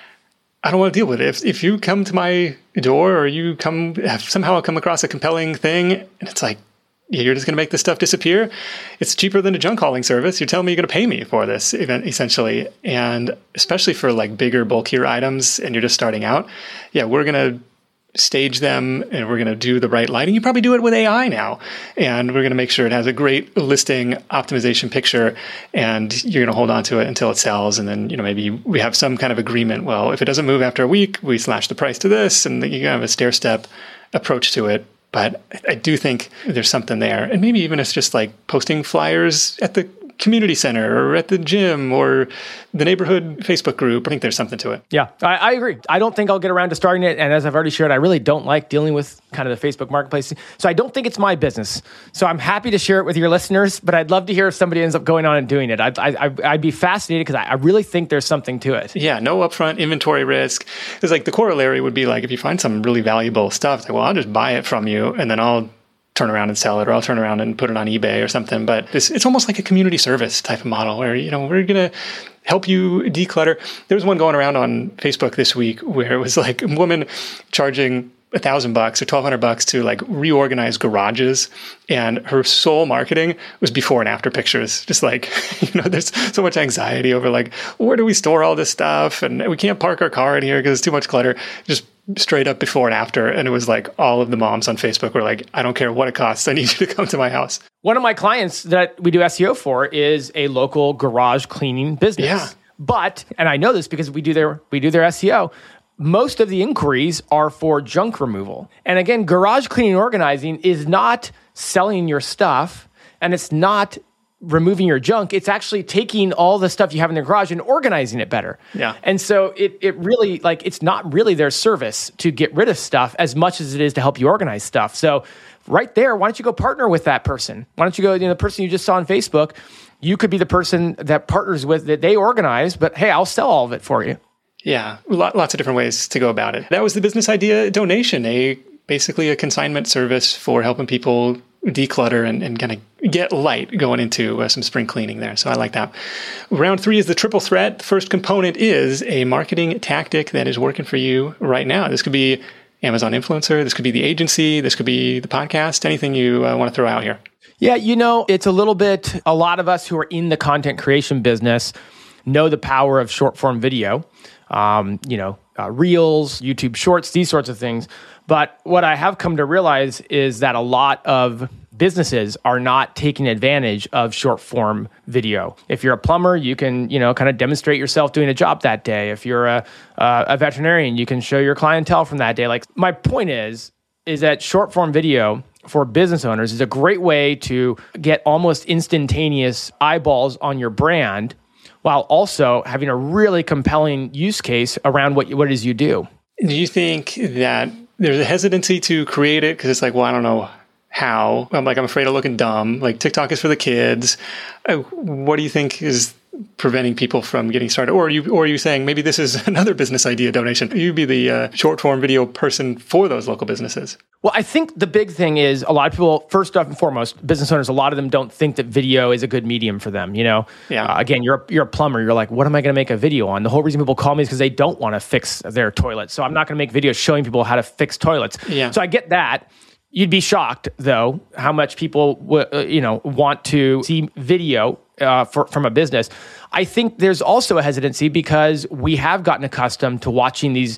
I don't want to deal with it. If, if you come to my door or you come have somehow come across a compelling thing, and it's like, you're just going to make this stuff disappear. It's cheaper than a junk hauling service. You're telling me you're going to pay me for this event, essentially. And especially for like bigger, bulkier items, and you're just starting out. Yeah, we're going to stage them and we're going to do the right lighting. You probably do it with A I now. And we're going to make sure it has a great listing optimization picture, and you're going to hold on to it until it sells. And then, you know, maybe we have some kind of agreement. Well, if it doesn't move after a week, we slash the price to this, and you have a stair step approach to it. But I do think there's something there. And maybe even it's just like posting flyers at the community center or at the gym or the neighborhood Facebook group. I think there's something to it. Yeah, I, I agree. I don't think I'll get around to starting it. And as I've already shared, I really don't like dealing with kind of the Facebook marketplace. So I don't think it's my business. So I'm happy to share it with your listeners, but I'd love to hear if somebody ends up going on and doing it. I'd, I, I'd be fascinated because I, I really think there's something to it. Yeah, no upfront inventory risk. It's like the corollary would be like if you find some really valuable stuff, like, well, I'll just buy it from you and then I'll turn around and sell it, or I'll turn around and put it on eBay or something. But it's, it's almost like a community service type of model where, you know, we're going to help you declutter. There was one going around on Facebook this week where it was like a woman charging a thousand bucks or twelve hundred bucks to like reorganize garages, and her sole marketing was before and after pictures. Just like, you know, there's so much anxiety over like, where do we store all this stuff? And we can't park our car in here because it's too much clutter. Just straight up before and after. And it was like all of the moms on Facebook were like, I don't care what it costs. I need you to come to my house. One of my clients that we do S E O for is a local garage cleaning business. Yeah. But, and I know this because we do their we do their S E O, most of the inquiries are for junk removal. And again, garage cleaning and organizing is not selling your stuff, and it's not removing your junk. It's actually taking all the stuff you have in the garage and organizing it better. Yeah. And so it it really, like, it's not really their service to get rid of stuff as much as it is to help you organize stuff. So right there, why don't you go partner with that person? Why don't you go, you know, the person you just saw on Facebook, you could be the person that partners with, that they organize, but hey, I'll sell all of it for you. Yeah, lots of different ways to go about it. That was the business idea donation, a basically a consignment service for helping people declutter and, and kind of get light going into uh, some spring cleaning there. So I like that. Round three is the triple threat. The first component is a marketing tactic that is working for you right now. This could be Amazon influencer. This could be the agency. This could be the podcast. Anything you uh, want to throw out here. Yeah, you know, it's a little bit, a lot of us who are in the content creation business know the power of short form video, um, you know, uh, Reels, YouTube Shorts, these sorts of things. But what I have come to realize is that a lot of businesses are not taking advantage of short form video. If you're a plumber, you can, you know, kind of demonstrate yourself doing a job that day. If you're a, uh, a veterinarian, you can show your clientele from that day. Like, my point is, is that short form video for business owners is a great way to get almost instantaneous eyeballs on your brand while also having a really compelling use case around what, what it is you do. Do you think that there's a hesitancy to create it because it's like, well, I don't know how, I'm like, I'm afraid of looking dumb. Like TikTok is for the kids. Uh, what do you think is preventing people from getting started? Or are you, or are you saying maybe this is another business idea donation? You'd be the uh, short form video person for those local businesses. Well, I think the big thing is a lot of people, first off and foremost, business owners, a lot of them don't think that video is a good medium for them. You know, yeah. Uh, again, you're a, you're a plumber. You're like, what am I going to make a video on? The whole reason people call me is because they don't want to fix their toilets. So I'm not going to make videos showing people how to fix toilets. Yeah. So I get that. You'd be shocked, though, how much people w- uh, you know want to see video uh, for, from a business. I think there's also a hesitancy because we have gotten accustomed to watching these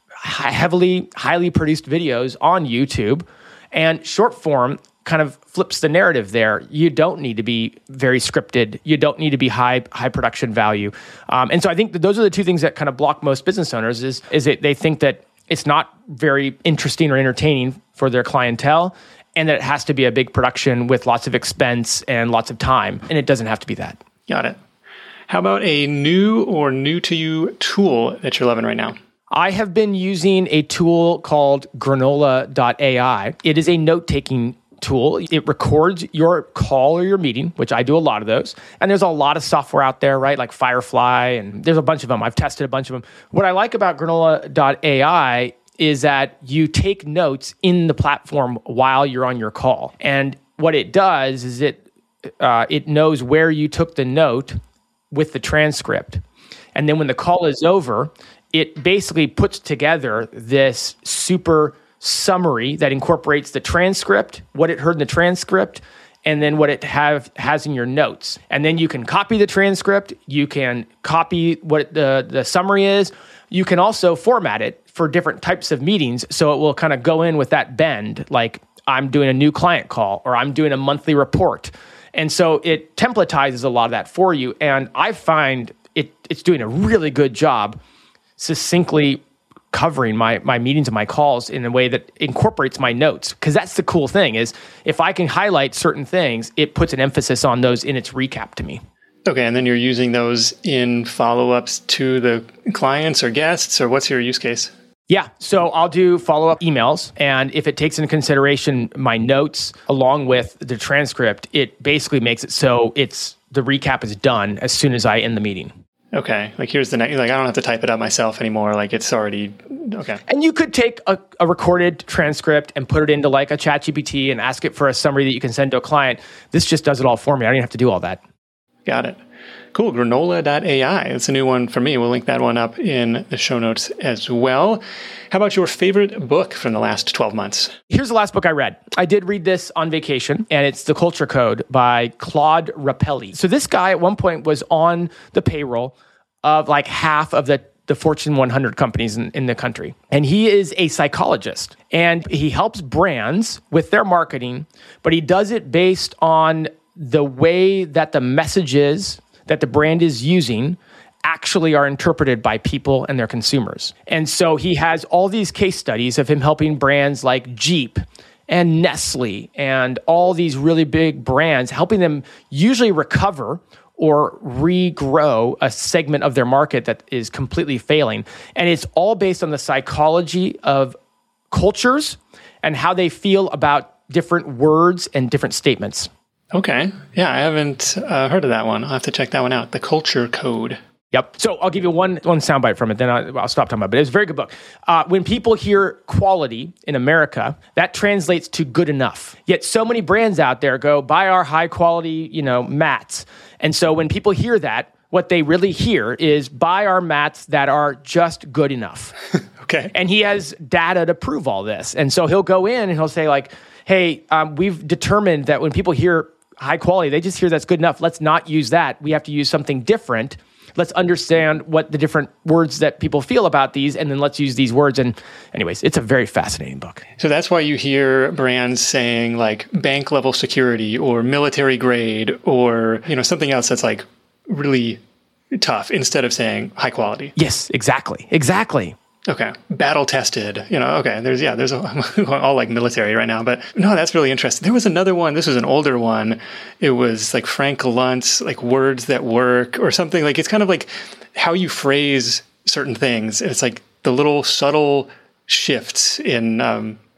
heavily, highly produced videos on YouTube, and short form kind of flips the narrative there. You don't need to be very scripted. You don't need to be high high production value. Um, and so I think that those are the two things that kind of block most business owners is, is that they think that it's not very interesting or entertaining for their clientele, and that it has to be a big production with lots of expense and lots of time. And it doesn't have to be that. Got it. How about a new or new to you tool that you're loving right now? I have been using a tool called granola dot A I. It is a note-taking tool. It records your call or your meeting, which I do a lot of those. And there's a lot of software out there, right? Like Firefly, and there's a bunch of them. I've tested a bunch of them. What I like about granola dot A I is that you take notes in the platform while you're on your call. And what it does is it uh, it knows where you took the note with the transcript. And then when the call is over, it basically puts together this super summary that incorporates the transcript, what it heard in the transcript, and then what it have has in your notes. And then you can copy the transcript, you can copy what the, the summary is, you can also format it for different types of meetings, so it will kind of go in with that bend, like I'm doing a new client call, or I'm doing a monthly report. And so it templatizes a lot of that for you, and I find it it's doing a really good job succinctly covering my my meetings and my calls in a way that incorporates my notes. Because that's the cool thing is if I can highlight certain things, it puts an emphasis on those in its recap to me. Okay, and then you're using those in follow-ups to the clients or guests, or what's your use case? Yeah, so I'll do follow-up emails, and if it takes into consideration my notes along with the transcript, it basically makes it so it's the recap is done as soon as I end the meeting. Okay, like here's the next, like I don't have to type it up myself anymore. Like it's already, okay. And you could take a, a recorded transcript and put it into like a ChatGPT and ask it for a summary that you can send to a client. This just does it all for me. I don't even have to do all that. Got it. Cool. granola dot A I. It's a new one for me. We'll link that one up in the show notes as well. How about your favorite book from the last twelve months? Here's the last book I read. I did read this on vacation, and it's The Culture Code by Claude Rapelli. So this guy at one point was on the payroll of like half of the, the Fortune one hundred companies in, in the country. And he is a psychologist, and he helps brands with their marketing, but he does it based on the way that the messages that the brand is using actually are interpreted by people and their consumers. And so he has all these case studies of him helping brands like Jeep and Nestle and all these really big brands, helping them usually recover or regrow a segment of their market that is completely failing. And it's all based on the psychology of cultures and how they feel about different words and different statements. Okay. Yeah, I haven't uh, heard of that one. I'll have to check that one out. The Culture Code. Yep. So I'll give you one one soundbite from it, then I'll, I'll stop talking about it. But it's a very good book. Uh, when people hear quality in America, that translates to good enough. Yet so many brands out there go, buy our high quality, you know, mats. And so when people hear that, what they really hear is buy our mats that are just good enough. Okay. And he has data to prove all this. And so he'll go in and he'll say like, hey, um, we've determined that when people hear high quality, they just hear that's good enough. Let's not use that. We have to use something different. Let's understand what the different words that people feel about these, and then let's use these words. And anyways, it's a very fascinating book. So that's why you hear brands saying like bank level security or military grade or, you know, something else that's like really tough instead of saying high quality. Yes, exactly. Exactly. Okay. Battle tested, you know, okay. There's, yeah, there's a, I'm all like military right now, but no, that's really interesting. There was another one. This was an older one. It was like Frank Luntz, like words that work or something. Like, it's kind of like how you phrase certain things. It's like the little subtle shifts in, um,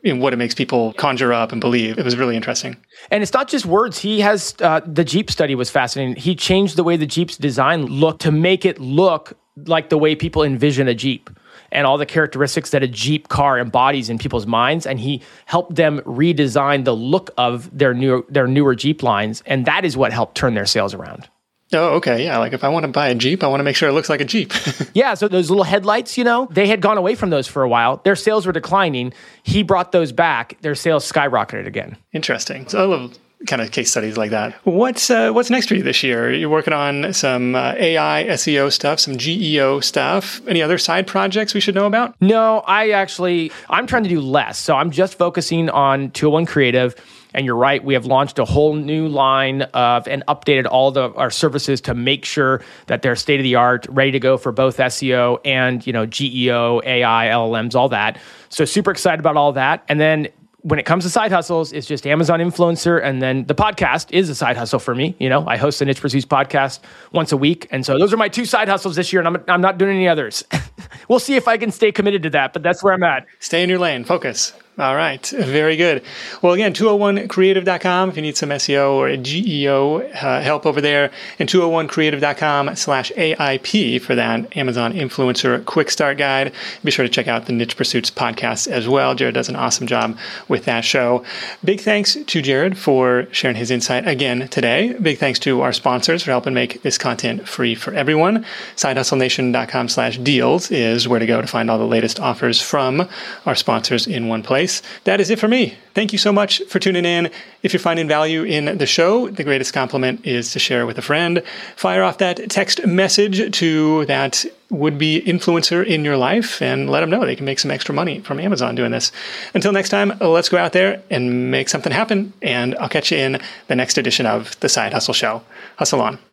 you know, what it makes people conjure up and believe. It was really interesting. And it's not just words. He has, uh, the Jeep study was fascinating. He changed the way the Jeep's design looked to make it look like the way people envision a Jeep and all the characteristics that a Jeep car embodies in people's minds. And he helped them redesign the look of their new, their newer Jeep lines. And that is what helped turn their sales around. Oh, okay. Yeah. Like if I want to buy a Jeep, I want to make sure it looks like a Jeep. Yeah. So those little headlights, you know, they had gone away from those for a while. Their sales were declining. He brought those back. Their sales skyrocketed again. Interesting. So I love kind of case studies like that. What's uh, what's next for you this year? You're working on some uh, A I, S E O stuff, some G E O stuff. Any other side projects we should know about? No, I actually, I'm trying to do less. So I'm just focusing on two oh one Creative. And you're right, we have launched a whole new line of and updated all the our services to make sure that they're state of the art, ready to go for both S E O and, you know, G E O, A I, L L Ms, all that. So super excited about all that. And then when it comes to side hustles, it's just Amazon Influencer. And then the podcast is a side hustle for me. You know, I host the Niche Pursuits podcast once a week. And so those are my two side hustles this year. And I'm, I'm not doing any others. We'll see if I can stay committed to that, but that's where I'm at. Stay in your lane. Focus. All right. Very good. Well, again, two oh one creative dot com if you need some S E O or G E O uh, help over there, and two oh one creative dot com slash A I P for that Amazon Influencer Quick Start Guide. Be sure to check out the Niche Pursuits podcast as well. Jared does an awesome job with that show. Big thanks to Jared for sharing his insight again today. Big thanks to our sponsors for helping make this content free for everyone. side hustle nation dot com slash deals is where to go to find all the latest offers from our sponsors in one place. That is it for me. Thank you so much for tuning in. If you're finding value in the show, the greatest compliment is to share with a friend. Fire off that text message to that would-be influencer in your life and let them know they can make some extra money from Amazon doing this. Until next time, let's go out there and make something happen, and I'll catch you in the next edition of The Side Hustle Show. Hustle on.